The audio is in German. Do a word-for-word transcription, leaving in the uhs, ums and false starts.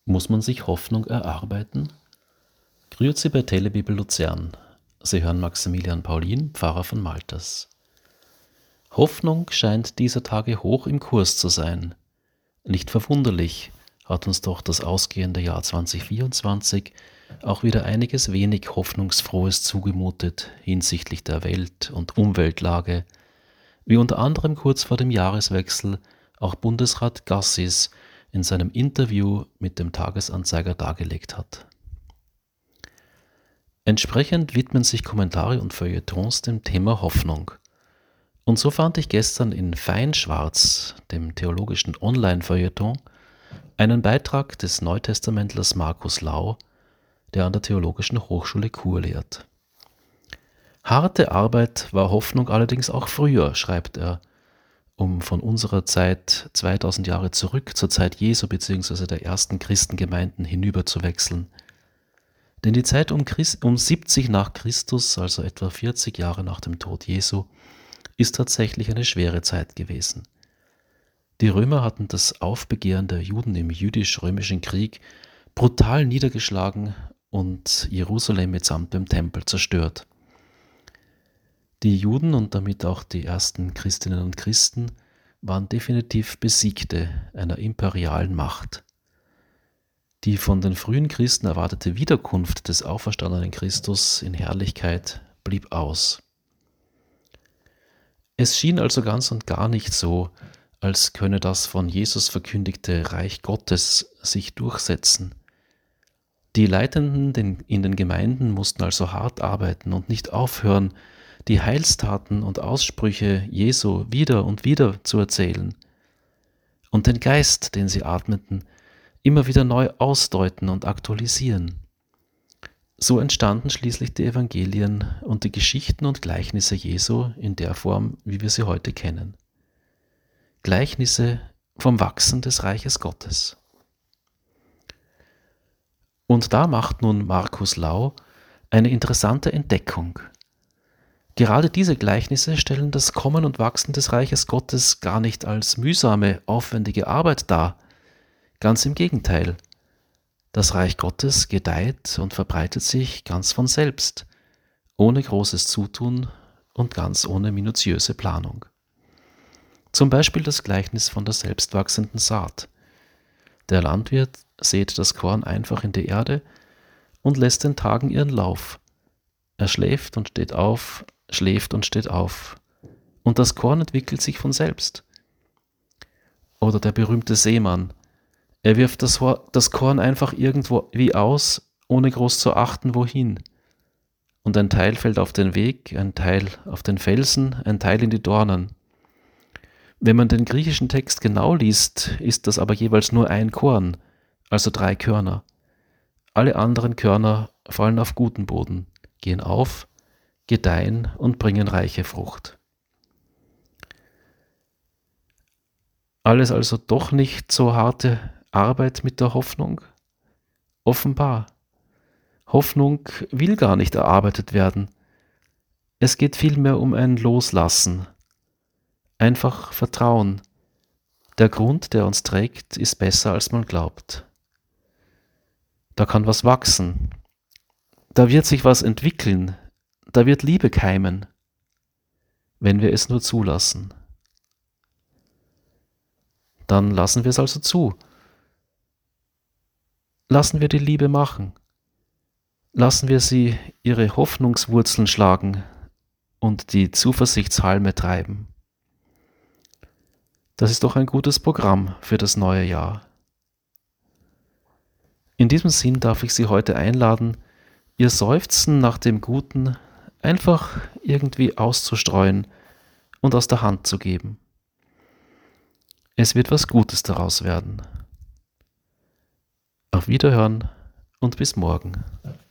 Muss man sich Hoffnung erarbeiten? Grüezi bei Telebibel Luzern. Sie hören Maximilian Paulin, Pfarrer von Malters. Hoffnung scheint dieser Tage hoch im Kurs zu sein. Nicht verwunderlich, hat uns doch das ausgehende Jahr zwanzig vierundzwanzig auch wieder einiges wenig Hoffnungsfrohes zugemutet hinsichtlich der Welt- und Umweltlage, wie unter anderem kurz vor dem Jahreswechsel auch Bundesrat Gassis in seinem Interview mit dem Tagesanzeiger dargelegt hat. Entsprechend widmen sich Kommentare und Feuilletons dem Thema Hoffnung. Und so fand ich gestern in Feinschwarz, dem theologischen Online-Feuilleton, einen Beitrag des Neutestamentlers Markus Lau, der an der Theologischen Hochschule Chur lehrt. Harte Arbeit war Hoffnung allerdings auch früher, schreibt er, um von unserer Zeit zweitausend Jahre zurück zur Zeit Jesu bzw. der ersten Christengemeinden hinüber zu wechseln. Denn die Zeit um, Christ, um siebzig nach Christus, also etwa vierzig Jahre nach dem Tod Jesu, ist tatsächlich eine schwere Zeit gewesen. Die Römer hatten das Aufbegehren der Juden im jüdisch-römischen Krieg brutal niedergeschlagen und Jerusalem mitsamt dem Tempel zerstört. Die Juden und damit auch die ersten Christinnen und Christen waren definitiv Besiegte einer imperialen Macht. Die von den frühen Christen erwartete Wiederkunft des auferstandenen Christus in Herrlichkeit blieb aus. Es schien also ganz und gar nicht so, als könne das von Jesus verkündigte Reich Gottes sich durchsetzen. Die Leitenden in den Gemeinden mussten also hart arbeiten und nicht aufhören, die Heilstaten und Aussprüche Jesu wieder und wieder zu erzählen und den Geist, den sie atmeten, immer wieder neu ausdeuten und aktualisieren. So entstanden schließlich die Evangelien und die Geschichten und Gleichnisse Jesu in der Form, wie wir sie heute kennen. Gleichnisse vom Wachsen des Reiches Gottes. Und da macht nun Markus Lau eine interessante Entdeckung. Gerade diese Gleichnisse stellen das Kommen und Wachsen des Reiches Gottes gar nicht als mühsame, aufwendige Arbeit dar. Ganz im Gegenteil. Das Reich Gottes gedeiht und verbreitet sich ganz von selbst, ohne großes Zutun und ganz ohne minutiöse Planung. Zum Beispiel das Gleichnis von der selbstwachsenden Saat. Der Landwirt sät das Korn einfach in die Erde und lässt den Tagen ihren Lauf. Er schläft und steht auf, schläft und steht auf. Und das Korn entwickelt sich von selbst. Oder der berühmte Seemann. Er wirft das, das Korn einfach irgendwo wie aus, ohne groß zu achten, wohin. Und ein Teil fällt auf den Weg, ein Teil auf den Felsen, ein Teil in die Dornen. Wenn man den griechischen Text genau liest, ist das aber jeweils nur ein Korn, also drei Körner. Alle anderen Körner fallen auf guten Boden, gehen auf, gedeihen und bringen reiche Frucht. Alles also doch nicht so harte Arbeit mit der Hoffnung? Offenbar. Hoffnung will gar nicht erarbeitet werden. Es geht vielmehr um ein Loslassen. Einfach Vertrauen. Der Grund, der uns trägt, ist besser, als man glaubt. Da kann was wachsen. Da wird sich was entwickeln. Da wird Liebe keimen, wenn wir es nur zulassen. Dann lassen wir es also zu. Lassen wir die Liebe machen. Lassen wir sie ihre Hoffnungswurzeln schlagen und die Zuversichtshalme treiben. Das ist doch ein gutes Programm für das neue Jahr. In diesem Sinn darf ich Sie heute einladen, Ihr Seufzen nach dem Guten einfach irgendwie auszustreuen und aus der Hand zu geben. Es wird was Gutes daraus werden. Auf Wiederhören und bis morgen.